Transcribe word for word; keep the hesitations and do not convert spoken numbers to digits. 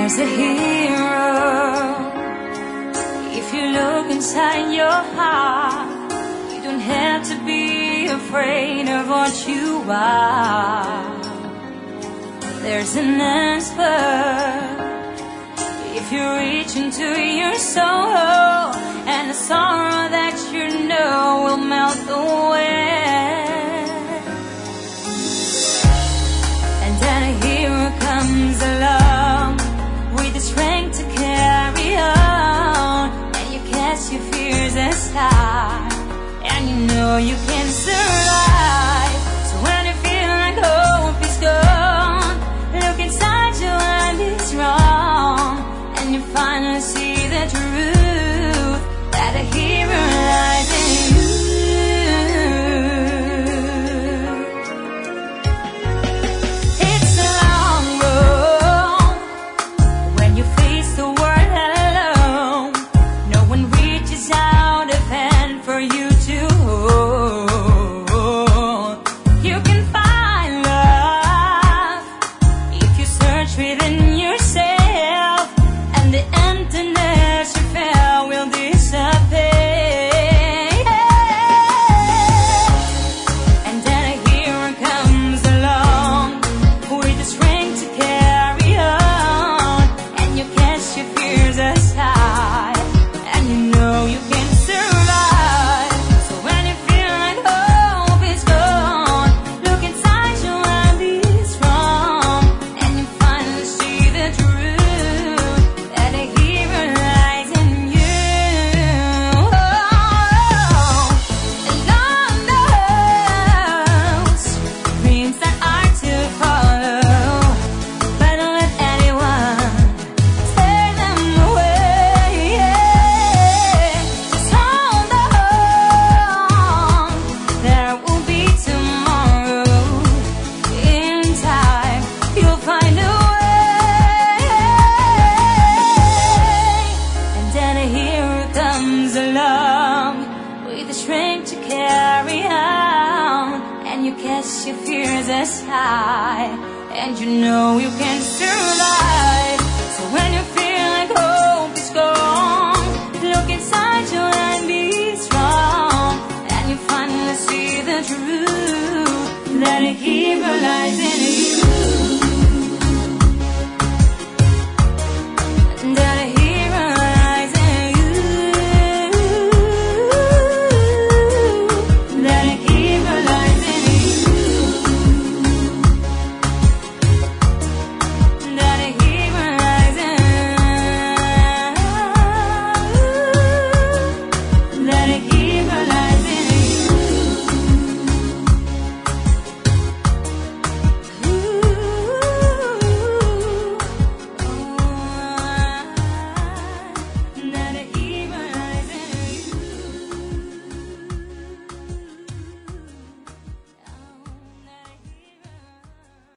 There's a hero. If you look inside your heart, you don't have to be afraid of what you are. There's an answer if you reach into your soul, and the sorrow that you know will melt away. And then a hero comes along with the strength to carry on, and you cast your fears aside, and you know you can survive. So when you feel like hope is gone, look inside you and it's wrong, and you finally see the truth that a hero lies in you. It's a long road when you face the world alone. No one reaches out a hand for you to hold. You can find love if you search within yourself, and the emptiness you felt will disappear. And then a hero comes along with the strength to carry on, and you cast your fears aside, and you know you can survive. So when you feel like hope is gone, look inside you and be strong, and you finally see the truth that a hero lies in you. And Lord knows dreams that are to follow, but don't let anyone tear them away. Just hold on, there will be tomorrow. In time, you'll find a way. And then a hero comes along with the strength to carry on, and you cast your fears aside, and you know you can survive. So when you feel